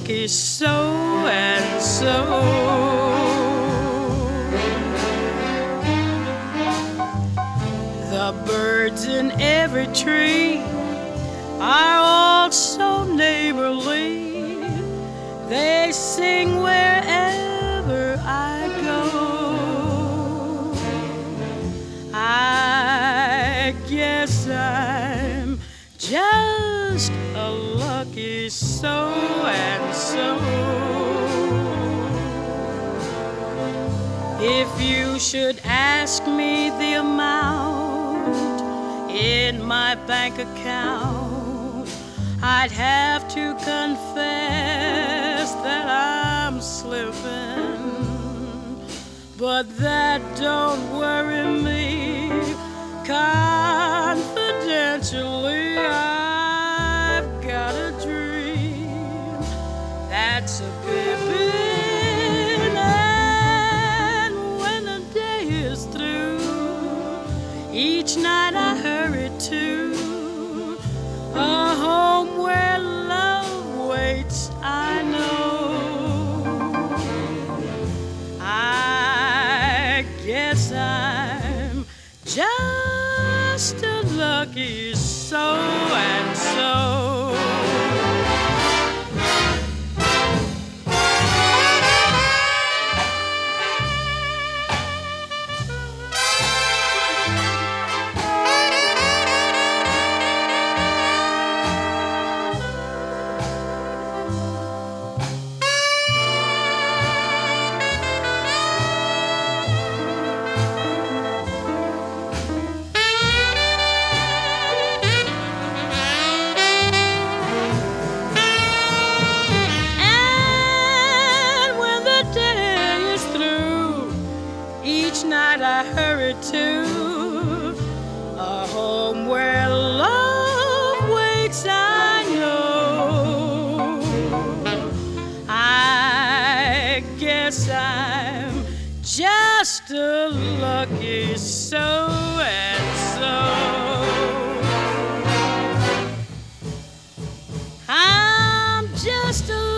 lucky so and so. The birds in every tree are all so neighborly. They sing wherever I go. I guess I'm just a lucky so and so. If you should ask me the amount in my bank account, I'd have to confess that I'm slipping, but that don't worry me. Confidentially, I've got a dream that's a bibbin', and when the day is through, each night I hurry to a home where love waits, I know. I guess I'm just a lucky so and so. Each night I hurry to a home where love waits, I know. I guess I'm just a lucky so and so. I'm just a